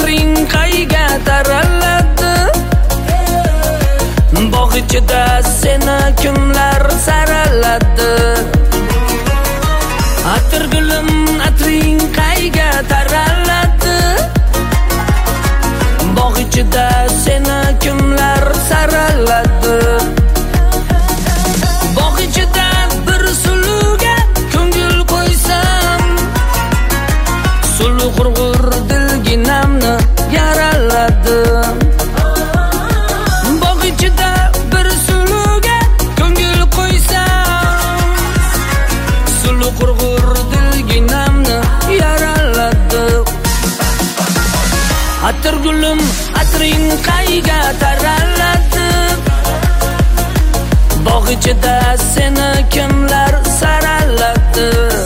atring qayga taraladi? Bog' ichida seni kimlar saraladi? Atirgulim, atring qayga taraladi? Bog' ichida seni kimlar saraladi? Bog' ichida bir suluga ko'ngil qo'ysam, sulu qurg'ur dilginamni yaraladi. Bog' ichida bir suluga ko'ngil qo'ysam, sulu qurg'ur dilginamni yaraladi. Atirgulim, atring qayga taraladi? Bog' ichida seni kimlar saraladi?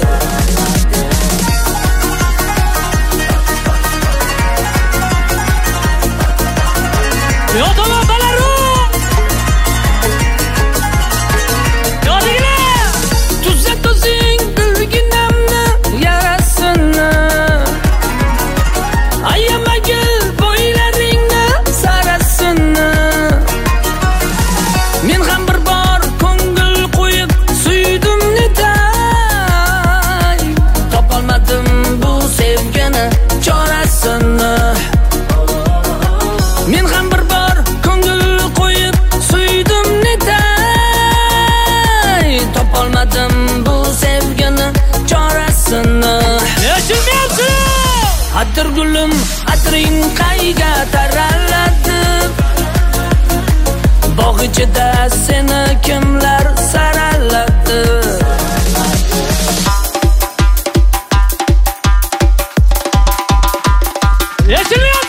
Yo tamam balaru. Yo digile. Tuzak o'zing bilginamni yarasini. Ayamagil bo'ylaringni sarasini. Men ham bir bor ko'ngil qo'yib suydim netay. Topolmadim bu sevgini chorasini. Men ham bir bor ko'ngil qo'yib suydim netay. Topolmadim bu sevgini chorasini. Yashilmayapsiz. Atirgulim, atring qayga taraladi? Bog' ichida seni kimlar saraladi? Yashilmayapsiz.